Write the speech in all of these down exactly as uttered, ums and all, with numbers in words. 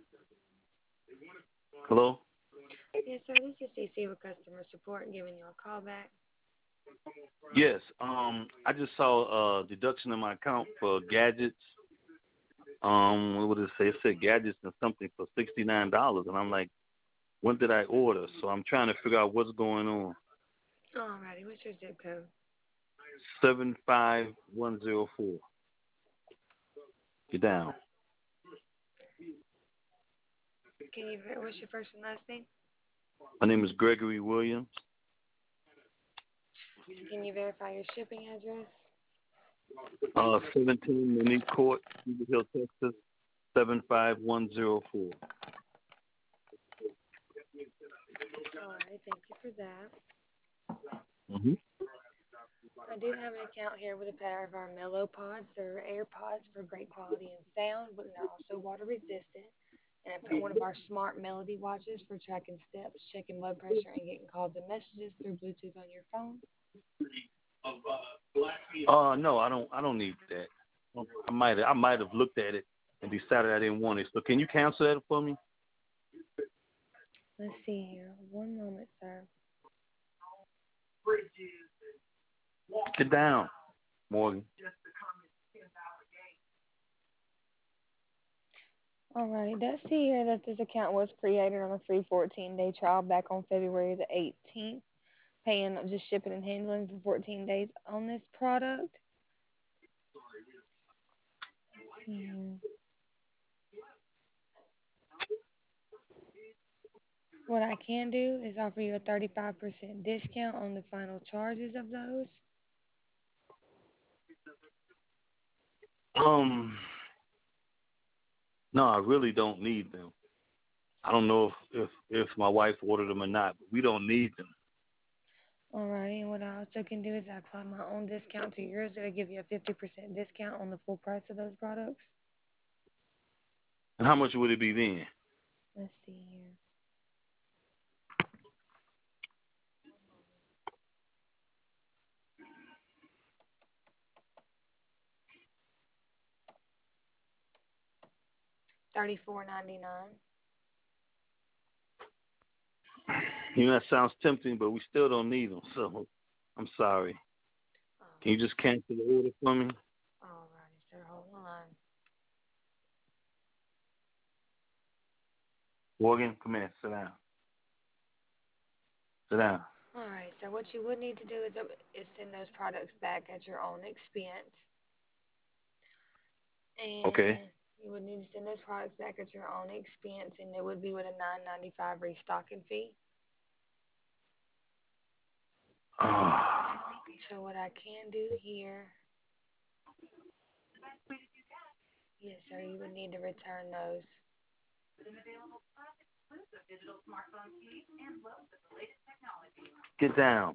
Hello? Yes, sir. This is C C with customer support giving you a call back. Yes. Um, I just saw a deduction in my account for gadgets. Um, what would it say? It said gadgets and something for sixty nine dollars, and I'm like, when did I order? So I'm trying to figure out what's going on. Alrighty, what's your zip code? Seven five one zero four. Get down. Can you ver- what's your first and last name? My name is Gregory Williams. Can you verify your shipping address? Uh, seventeen Monique Court, Beaver Hill, Texas. Seven five one zero four. Alrighty, thank you for that. Mm-hmm. I do have an account here with a pair of our Mellow Pods. They're AirPods for great quality and sound, but they're also water resistant. And I put one of our smart melody watches for tracking steps, checking blood pressure, and getting calls and messages through Bluetooth on your phone. Uh, no, I don't. I don't need that. I might. I might have looked at it and decided I didn't want it. So can you cancel that for me? Let's see here. One moment, sir. Get down, Morgan. Alright, it does see here that this account was created on a free fourteen day trial back on February the eighteenth, paying just shipping and handling for fourteen days on this product. Hmm. What I can do is offer you a thirty-five percent discount on the final charges of those. Um, no, I really don't need them. I don't know if if if my wife ordered them or not, but we don't need them. Alrighty, and what I also can do is I apply my own discount to yours. It'll give you a fifty percent discount on the full price of those products. And how much would it be then? Let's see here. Thirty-four ninety-nine. You know that sounds tempting, but we still don't need them. So I'm sorry. Can you just cancel the order for me? Alrighty, sir, hold on. Morgan, come here. Sit down. Sit down. Alright, so what you would need to do is, uh, is send those products back at your own expense. Okay. And you would need to send those products back at your own expense, and it would be with a nine ninety-five restocking fee. Ah. So what I can do here, yes, sir, you would need to return those. Get down.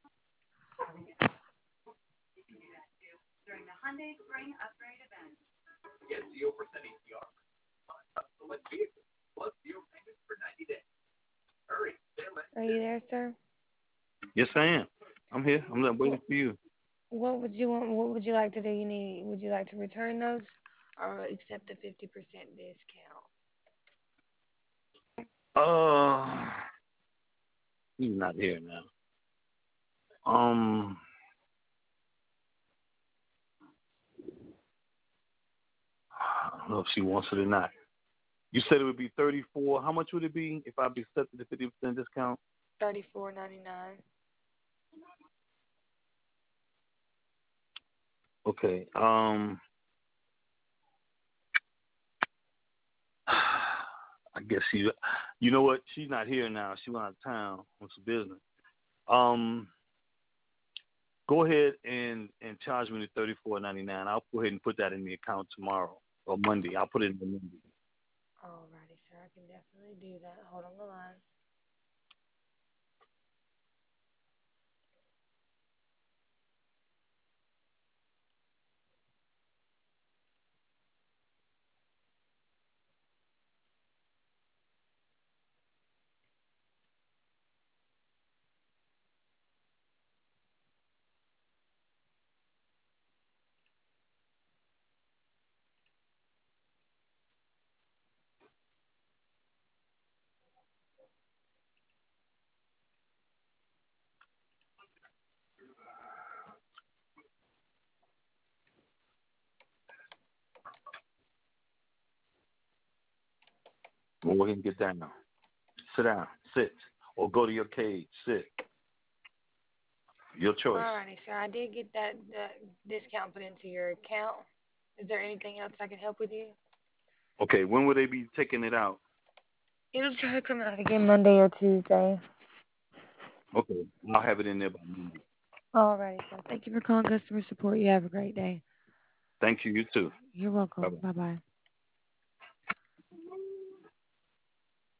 Are you there, sir? Yes, I am. I'm here. I'm not waiting What for you. what would you want? What would you like to do? You need? Would you like to return those, or accept a fifty percent discount? Uh, he's not here now. Um, I don't know if she wants it or not. You said it would be thirty-four. How much would it be if I be accepted the fifty percent discount? Thirty-four ninety-nine. Okay. Um, I guess she. You know what? She's not here now. She went out of town on some business. Um, go ahead and and charge me the thirty-four ninety-nine. I'll go ahead and put that in the account tomorrow or Monday. I'll put it in the Monday. Alrighty, sir. I can definitely do that. Hold on the line. Go ahead and get down. Sit down. Sit. Or go to your cage. Sit. Your choice. Alrighty, sir. I did get that, that discount put into your account. Is there anything else I can help with you? Okay, when will they be taking it out? It'll try to come out again Monday or Tuesday. Okay, I'll have it in there by Monday. Alrighty, sir. Thank you for calling customer support. You have a great day. Thank you. You too. You're welcome. Bye-bye. Bye bye.